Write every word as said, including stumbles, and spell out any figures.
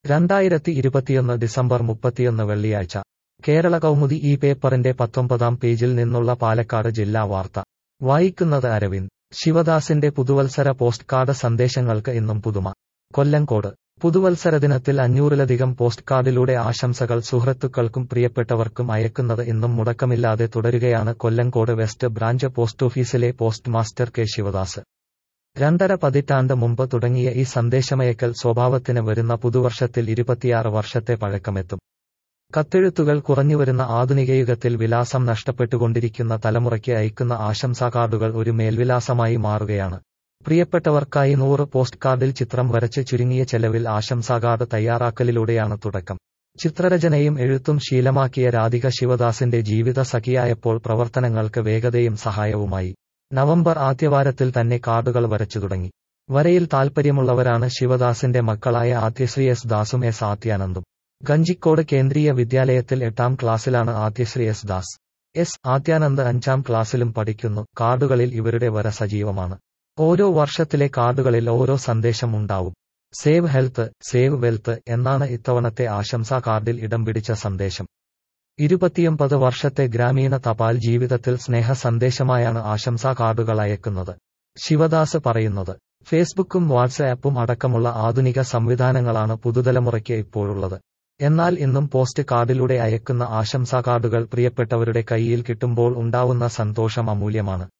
രണ്ടായിരത്തി ഇരുപത്തിയൊന്ന് ഡിസംബർ മുപ്പത്തിയൊന്ന് വെള്ളിയാഴ്ച കേരള കൗമുദി ഈ പേപ്പറിന്റെ പത്തൊമ്പതാം പേജിൽ നിന്നുള്ള പാലക്കാട് ജില്ലാ വാർത്ത വായിക്കുന്നത് അരവിന്ദ്. ശിവദാസിന്റെ പുതുവത്സര പോസ്റ്റ് കാർഡ് സന്ദേശങ്ങൾക്ക് ഇന്നും പുതുമ. കൊല്ലങ്കോട് പുതുവത്സരദിനത്തിൽ അഞ്ഞൂറിലധികം പോസ്റ്റ് കാർഡിലൂടെ ആശംസകൾ സുഹൃത്തുക്കൾക്കും പ്രിയപ്പെട്ടവർക്കും അയക്കുന്നത് ഇന്നും മുടക്കമില്ലാതെ തുടരുകയാണ് കൊല്ലങ്കോട് വെസ്റ്റ് ബ്രാഞ്ച് പോസ്റ്റ് ഓഫീസിലെ പോസ്റ്റ് മാസ്റ്റർ കെ ശിവദാസ്. രണ്ടര പതിറ്റാണ്ട് മുമ്പ് തുടങ്ങിയ ഈ സന്ദേശമയക്കൽ സ്വഭാവത്തിന് വരുന്ന പുതുവർഷത്തിൽ ഇരുപത്തിയാറ് വർഷത്തെ പഴക്കമെത്തും. കത്തെഴുത്തുകൾ കുറഞ്ഞുവരുന്ന ആധുനികയുഗത്തിൽ വിലാസം നഷ്ടപ്പെട്ടുകൊണ്ടിരിക്കുന്ന തലമുറയ്ക്ക് അയക്കുന്ന ആശംസാ കാർഡുകൾ ഒരു മേൽവിലാസമായി മാറുകയാണ്. പ്രിയപ്പെട്ടവർക്കായി നൂറ് പോസ്റ്റ് കാർഡിൽ ചിത്രം വരച്ച് ചുരുങ്ങിയ ചെലവിൽ ആശംസാ കാർഡ് തയ്യാറാക്കലിലൂടെയാണ് തുടക്കം. ചിത്രരചനയും എഴുത്തും ശീലമാക്കിയ രാധിക ശിവദാസിന്റെ ജീവിത സഖിയായപ്പോൾ പ്രവർത്തനങ്ങൾക്ക് വേഗതയും സഹായവുമായി. നവംബർ ആദ്യവാരത്തിൽ തന്നെ കാർഡുകൾ വരച്ചു തുടങ്ങി. വരയിൽ താൽപ്പര്യമുള്ളവരാണ് ശിവദാസിന്റെ മക്കളായ ആദ്യശ്രീ എസ് ദാസും എസ് ആദ്യാനന്ദും. ഗഞ്ചിക്കോട് കേന്ദ്രീയ വിദ്യാലയത്തിൽ എട്ടാം ക്ലാസ്സിലാണ് ആദ്യശ്രീ എസ് ദാസ്. എസ് ആദ്യാനന്ദ് അഞ്ചാം ക്ലാസ്സിലും പഠിക്കുന്നു. കാർഡുകളിൽ ഇവരുടെ വര സജീവമാണ്. ഓരോ വർഷത്തിലെ കാർഡുകളിൽ ഓരോ സന്ദേശം ഉണ്ടാവും. സേവ് ഹെൽത്ത്, സേവ് വെൽത്ത് എന്നാണ് ഇത്തവണത്തെ ആശംസാ കാർഡിൽ ഇടം പിടിച്ച സന്ദേശം. ഇരുപത്തിയൊമ്പത് വർഷത്തെ ഗ്രാമീണ തപാൽ ജീവിതത്തിൽ സ്നേഹ സന്ദേശമായാണ് ആശംസാ കാർഡുകൾ അയക്കുന്നത്. ശിവദാസ് പറയുന്നത്, ഫേസ്ബുക്കും വാട്സ്ആപ്പും അടക്കമുള്ള ആധുനിക സംവിധാനങ്ങളാണ് പുതുതലമുറയ്ക്ക് ഇപ്പോഴുള്ളത്. എന്നാൽ ഇന്നും പോസ്റ്റ് കാർഡിലൂടെ അയക്കുന്ന ആശംസാ കാർഡുകൾ പ്രിയപ്പെട്ടവരുടെ കൈയിൽ കിട്ടുമ്പോൾ ഉണ്ടാവുന്ന സന്തോഷം അമൂല്യമാണ്.